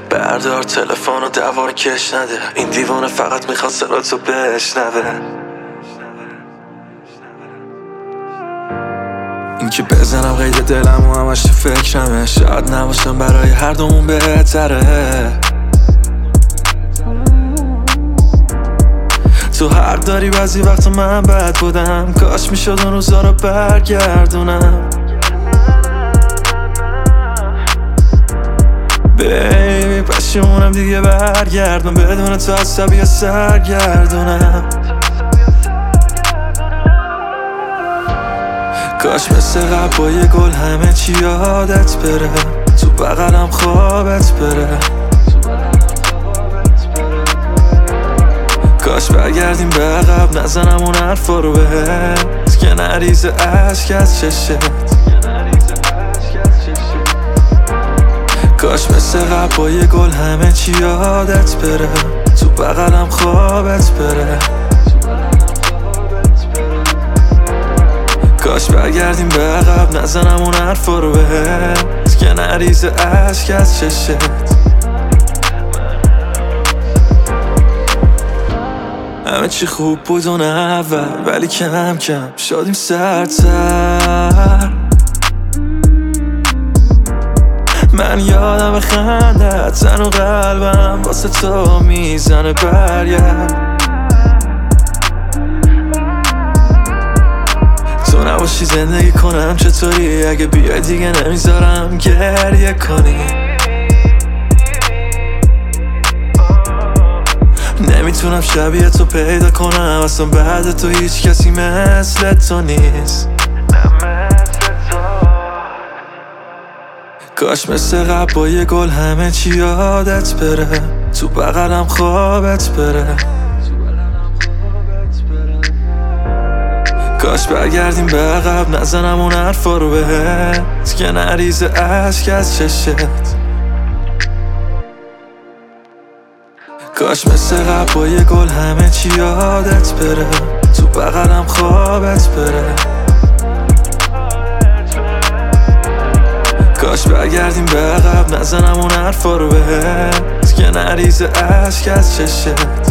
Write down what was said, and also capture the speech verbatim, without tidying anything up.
بردار تلفن و دوار کش نده، این دیوانه فقط میخواد صداتو بشنوه. این که بزنم قید دلم و همش تو فکرمه، شاید نباشم برای هر دومون بهتره. تو حق داری بعضی وقتا من بد بودم، کاش میشد اون روزا رو برگردونم. بیبی پشیمونم دیگه برگردم، بدون تو عصبی سرگردونم. کاش مثل قبل با یه گل همه چی یادت بره، تو بغلم خوابت بره. کاش برگردیم به عقب، نزنم اون حرفا رو بهت که نریزه عشق از چشت. کاش مثل قبل با یه گل همه چی یادت بره، تو بغلم خوابت بره. کاش برگردیم به عقب، نزنم اون حرفا رو بهت که نریزه عشق از چشت. همه چی خوب بود اون اول، ولی کم کم شدیم سرتر. من یادم خندت، تن و قلبم واسه تو میزنه برگرد. تو نباشی زندگی کنم چطوری، اگه بیای دیگه نمیذارم گریه کنی. نمیتونم شبیه تو پیدا کنم، اصلا بعد تو هیچ کسی مثل تو نیست. کاش مثل قبل با یه گل همه چی یادت بره، تو بغلم خوابت بره. کاش برگردیم به عقب، نزنم اون حرفا رو بهت که نریزه عشق از چشت. کاش مثل قبل با یه گل همه چی یادت بره، تو بغلم خوابت بره. کاش برگردیم به عقب، نزنم اون حرفا رو بهت که نریزه عشق از چشت.